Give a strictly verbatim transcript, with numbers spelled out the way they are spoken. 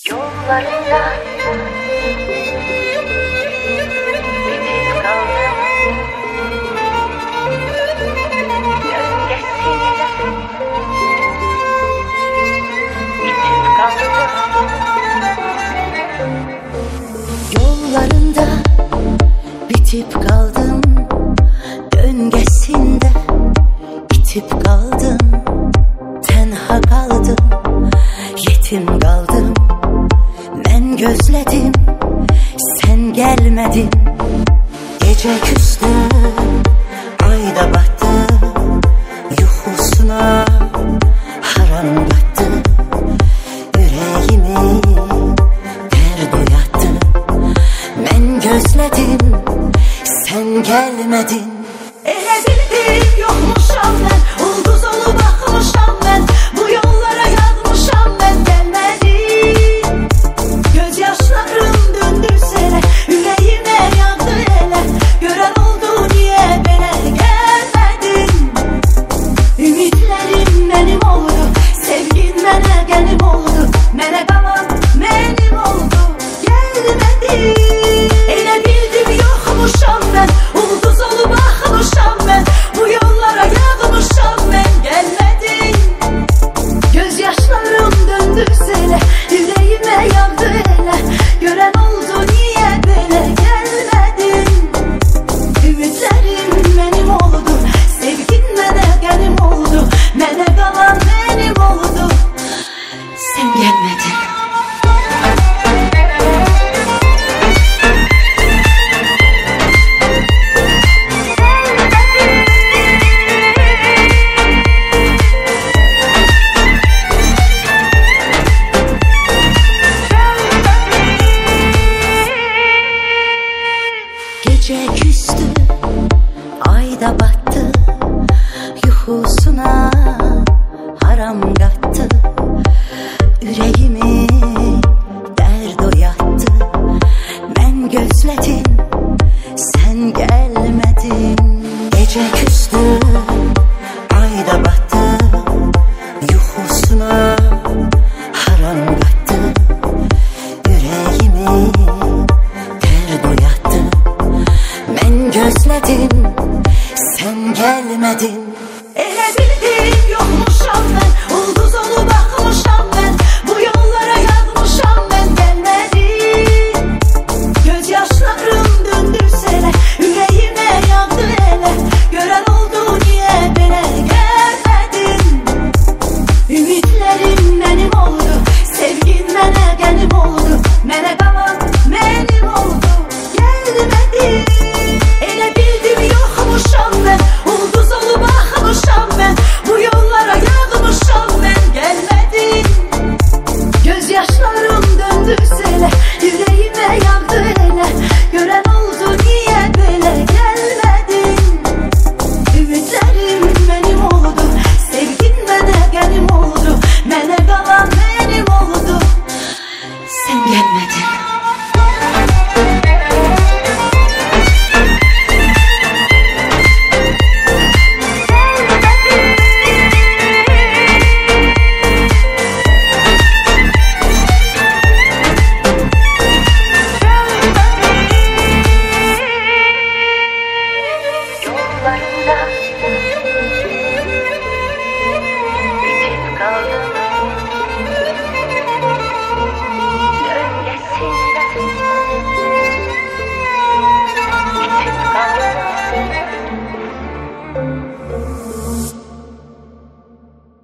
Yollarında bitip kaldım, gölgesinde bitip kaldım. Yollarında bitip kaldım, döngesinde bitip kaldım. Tenha kaldım, yetim kaldım. Ben gözledim, sen gelmedin. Gece küstüm, ayda battım. Yuhusuna haram battı. Yüreğimi dert uyattı. Ben gözledim, sen gelmedin. Ele bildim yokmuşam ben, ulduz olup bakmışam ben. Bu yollara yazmışam ben, gelmedim. Gözyaşlarım döndü sele, yüreğime yandı ele. Gören oldu niye bana gelmedin? Ümitlerim benim oldu, sevgin mene genim oldu. Mene kalan benim oldu, gelmedin. Ele bildim yokmuşam ben, ulduz olup bakmışam ben. Bu yollara yazmışam ben, gelmedin. Gözyaşlarım döndü sele, yüreğime yandı ele. Gören oldu niye bana gelmedin? Ümitlerim benim oldu, sevgin mene genim oldu. Mene kalan benim oldu, sen gelmedin.